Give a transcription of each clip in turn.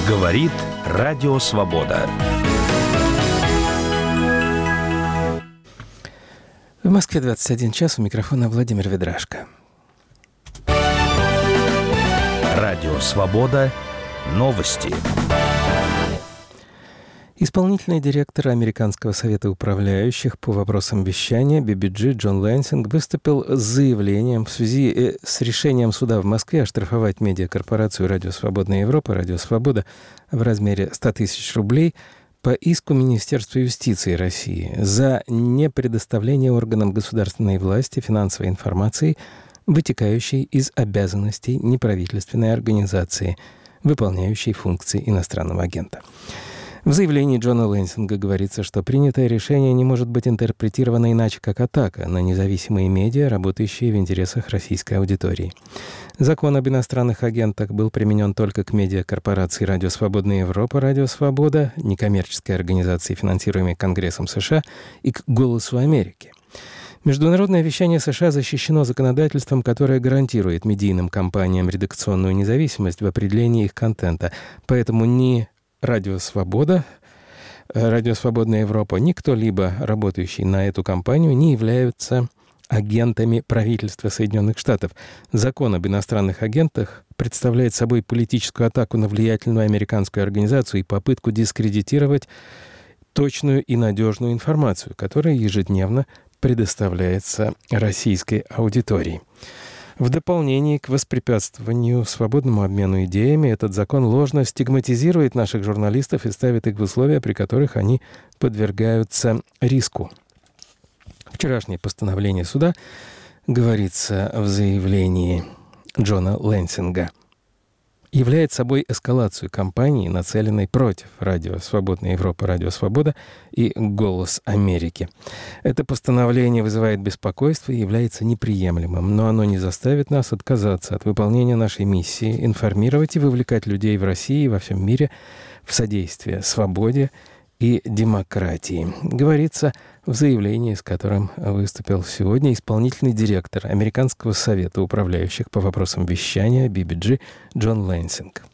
Говорит Радио Свобода. В Москве 21 час, у микрофона Владимир Ведрашко. Радио Свобода. Новости. Исполнительный директор Американского совета управляющих по вопросам вещания BBG Джон Лэнсинг выступил с заявлением в связи с решением суда в Москве оштрафовать медиакорпорацию «Радио Свободная Европа», «Радио Свобода» в размере 100 тысяч рублей по иску Министерства юстиции России за непредоставление органам государственной власти финансовой информации, вытекающей из обязанностей неправительственной организации, выполняющей функции иностранного агента. В заявлении Джона Лэнсинга говорится, что принятое решение не может быть интерпретировано иначе, как атака на независимые медиа, работающие в интересах российской аудитории. Закон об иностранных агентах был применен только к медиакорпорации «Радио Свободная Европа», «Радио Свобода», некоммерческой организации, финансируемой Конгрессом США, и к «Голосу Америки». Международное вещание США защищено законодательством, которое гарантирует медийным компаниям редакционную независимость в определении их контента. Поэтому ни «Радио Свобода», «Радио Свободная Европа», ни кто-либо, работающий на эту компанию, не являются агентами правительства Соединенных Штатов. Закон об иностранных агентах представляет собой политическую атаку на влиятельную американскую организацию и попытку дискредитировать точную и надежную информацию, которая ежедневно предоставляется российской аудитории. В дополнение к воспрепятствованию свободному обмену идеями, этот закон ложно стигматизирует наших журналистов и ставит их в условия, при которых они подвергаются риску. Вчерашнее постановление суда, говорится в заявлении Джона Лэнсинга, является собой эскалацию кампании, нацеленной против «Радио Свободная Европа», «Радио Свобода» и «Голос Америки». Это постановление вызывает беспокойство и является неприемлемым, но оно не заставит нас отказаться от выполнения нашей миссии информировать и вовлекать людей в России и во всем мире в содействие свободе и демократии, говорится в заявлении, с которым выступил сегодня исполнительный директор Американского совета управляющих по вопросам вещания BBG Джон Лэнсинг.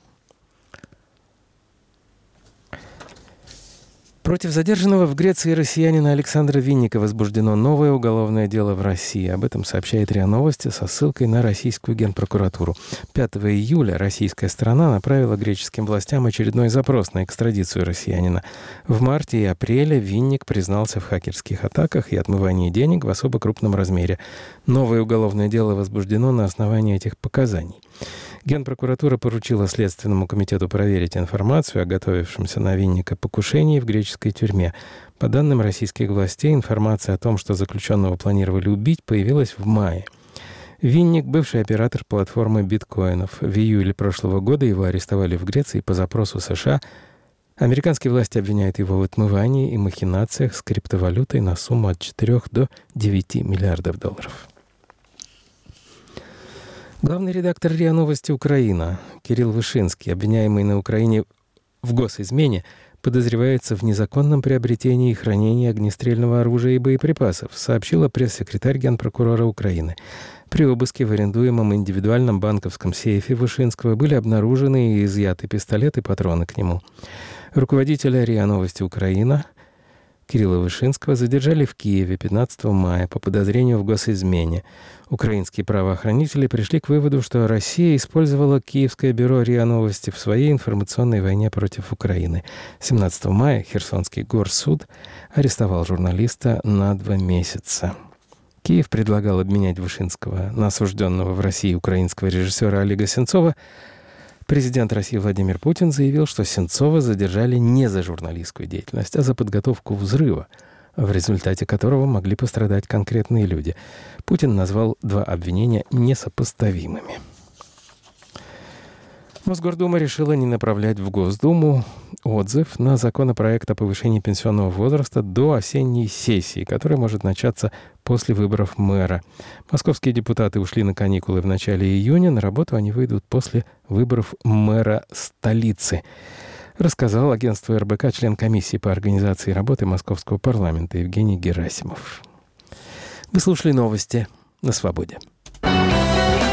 Против задержанного в Греции россиянина Александра Винника возбуждено новое уголовное дело в России. Об этом сообщает РИА Новости со ссылкой на российскую генпрокуратуру. 5 июля российская сторона направила греческим властям очередной запрос на экстрадицию россиянина. В марте и апреле Винник признался в хакерских атаках и отмывании денег в особо крупном размере. Новое уголовное дело возбуждено на основании этих показаний. Генпрокуратура поручила Следственному комитету проверить информацию о готовившемся на Винника покушении в греческой тюрьме. По данным российских властей, информация о том, что заключенного планировали убить, появилась в мае. Винник – бывший оператор платформы биткоинов. В июле прошлого года его арестовали в Греции по запросу США. Американские власти обвиняют его в отмывании и махинациях с криптовалютой на сумму от 4 до 9 миллиардов долларов. Главный редактор РИА Новости Украина Кирилл Вышинский, обвиняемый на Украине в госизмене, подозревается в незаконном приобретении и хранении огнестрельного оружия и боеприпасов, сообщила пресс-секретарь Генпрокурора Украины. При обыске в арендуемом индивидуальном банковском сейфе Вышинского были обнаружены и изъяты пистолет и патроны к нему. Руководителя РИА Новости Украина Кирилла Вышинского задержали в Киеве 15 мая по подозрению в госизмене. Украинские правоохранители пришли к выводу, что Россия использовала киевское бюро РИА Новости в своей информационной войне против Украины. 17 мая Херсонский горсуд арестовал журналиста на 2 месяца. Киев предлагал обменять Вышинского на осужденного в России украинского режиссера Олега Сенцова. Президент России Владимир Путин заявил, что Сенцова задержали не за журналистскую деятельность, а за подготовку взрыва, в результате которого могли пострадать конкретные люди. Путин назвал 2 обвинения несопоставимыми. Мосгордума решила не направлять в Госдуму отзыв на законопроект о повышении пенсионного возраста до осенней сессии, которая может начаться после выборов мэра. Московские депутаты ушли на каникулы в начале июня, на работу они выйдут после выборов мэра столицы, рассказал агентству РБК член комиссии по организации работы Московского парламента Евгений Герасимов. Вы слушали новости на «Свободе».